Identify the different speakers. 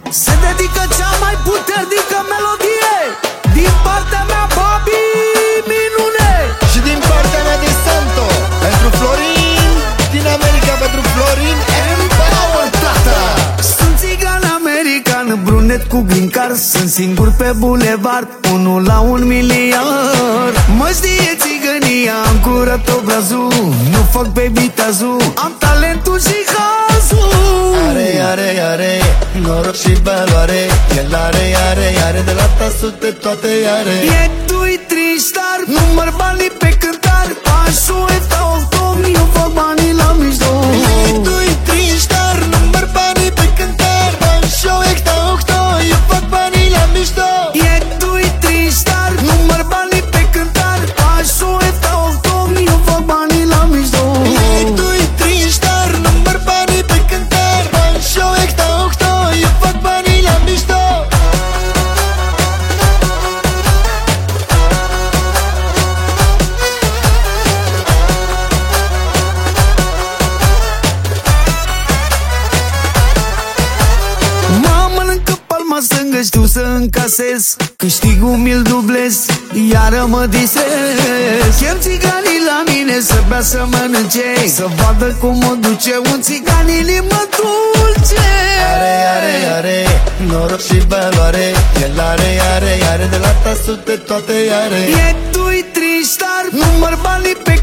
Speaker 1: se dedică cea mai puternică melodie din partea mea, Bobby Minune.
Speaker 2: Și din partea mea de Santo, pentru Florin, din America pentru Florin Empower, tata.
Speaker 1: Sunt țigan american, brunet cu green card. Sunt singur pe bulevard, 1 la 1 miliard. Mă știe țigănia, am curat obrazul. Nu fac baby tazu, am talentul și hazul.
Speaker 2: Are, noroc și valoare. El are, de la tasute toate are.
Speaker 1: E doi triștar, număr banii pe cântar. Pașul e tautom, eu fac banii la mijloc.
Speaker 2: E doi triștar, număr banii pe cântar. Pașul e tautom, eu fac banii la mijloc.
Speaker 1: E doi triștar, număr banii pe cântar. Pașul e tautom, eu fac banii la mijloc.
Speaker 2: E doi triștar, număr banii pe cântar. Pașul e tautom, eu fac banii la mijloc.
Speaker 1: Stângă știu să încasez, câștigul mi-l dublez, iară mă distrez. Chem țiganii la mine să bea, să mănânce, să vadă cum mă duce un țigan inimă dulce.
Speaker 2: Are, noroc și valoare. El are, de la tasute toate are.
Speaker 1: E doi triștar, număr banii pe